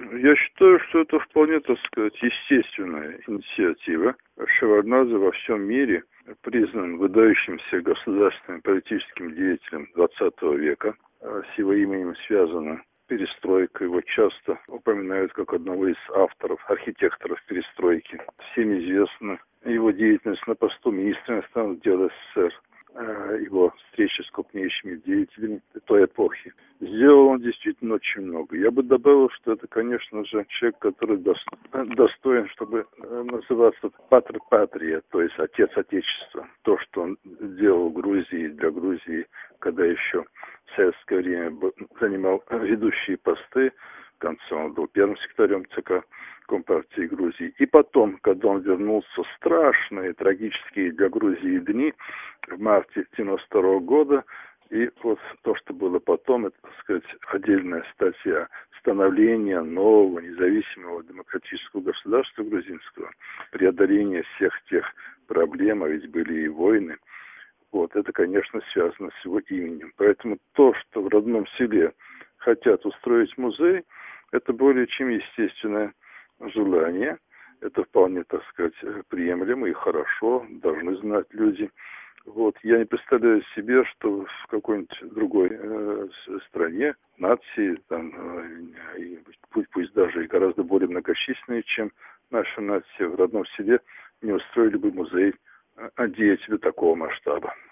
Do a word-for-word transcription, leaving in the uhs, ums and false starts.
Я считаю, что это вполне, так сказать, естественная инициатива. Шеварднадзе во всем мире признан выдающимся государственным политическим деятелем двадцатого века. С его именем связана перестройка. Его часто упоминают как одного из авторов, архитекторов перестройки. Всем известна его деятельность на посту министра иностранных дел СССР, его встречи с крупнейшими деятелями той эпохи. Сделал он действительно очень много. Я бы добавил, что это, конечно же, человек, который достоин, чтобы называться патер патрия, то есть отец Отечества. То, что он делал в Грузии, для Грузии, когда еще в советское время занимал ведущие посты, в конце он был первым секретарем ЦК Компартии Грузии. И потом, когда он вернулся, страшные, трагические для Грузии дни, в марте девяносто второго года, и вот то, что было потом, это, так сказать, отдельная статья становления нового независимого демократического государства грузинского, преодоление всех тех проблем, а ведь были и войны. Вот, это, конечно, связано с его именем. Поэтому то, что в родном селе хотят устроить музей, это более чем естественное желание. Это вполне, так сказать, приемлемо и хорошо, должны знать люди. Вот, я не представляю себе, что в какой-нибудь другой э, стране, нации, там, э, и, пусть, пусть даже и гораздо более многочисленные, чем наша нация, в родном селе не устроили бы музей э, деятелю такого масштаба.